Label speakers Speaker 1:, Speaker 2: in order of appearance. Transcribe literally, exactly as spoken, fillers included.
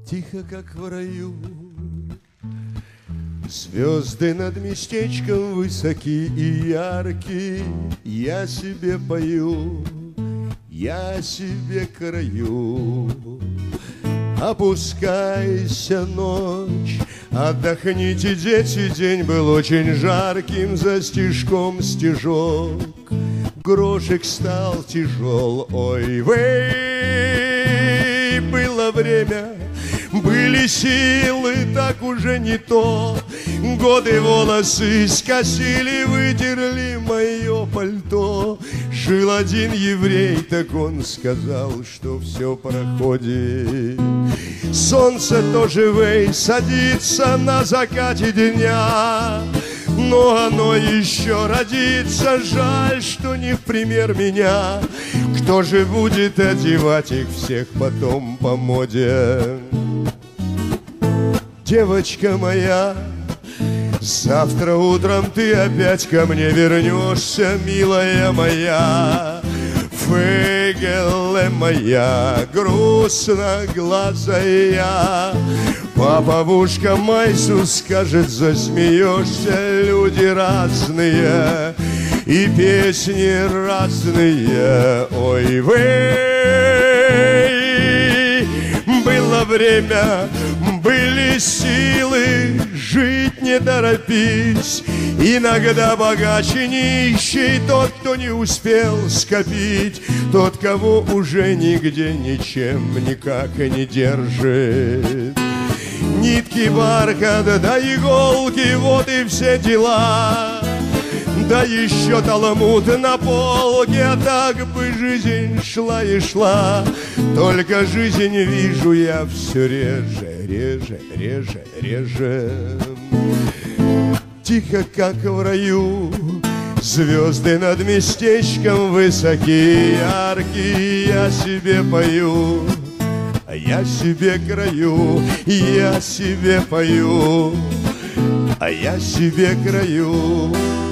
Speaker 1: Тихо, как в раю, звезды над местечком высоки и яркие. Я себе пою, я себе краю. Опускайся, ночь, отдохните, дети, день был очень жарким. За стежком стежок, грошек стал тяжел. Ой, вей, было время, были силы, так уже не то. Годы волосы скосили, вытерли мое пальто. Жил один еврей, так он сказал, что все проходит. Солнце тоже, вей, садится на закате дня, но оно еще родится. Жаль, что не в пример меня. Кто же будет одевать их всех потом по моде? Девочка моя, завтра утром ты опять ко мне вернешься, милая моя. Фегеле моя, грустноглазая. Папа-бушка Майсу скажет, засмеешься. Люди разные и песни разные. Ой, вей, было время, были силы, жить не торопись. Иногда богаче нищий тот, кто не успел скопить, тот, кого уже нигде ничем никак не держит. Нитки, бархат, да иголки, вот и все дела. Да еще талмуд на полке, а так бы жизнь шла и шла. Только жизнь вижу я все реже, реже, реже, реже. Тихо, как в раю, звезды над местечком высокие, яркие. Я себе пою, я себе краю, я себе пою, а я себе краю.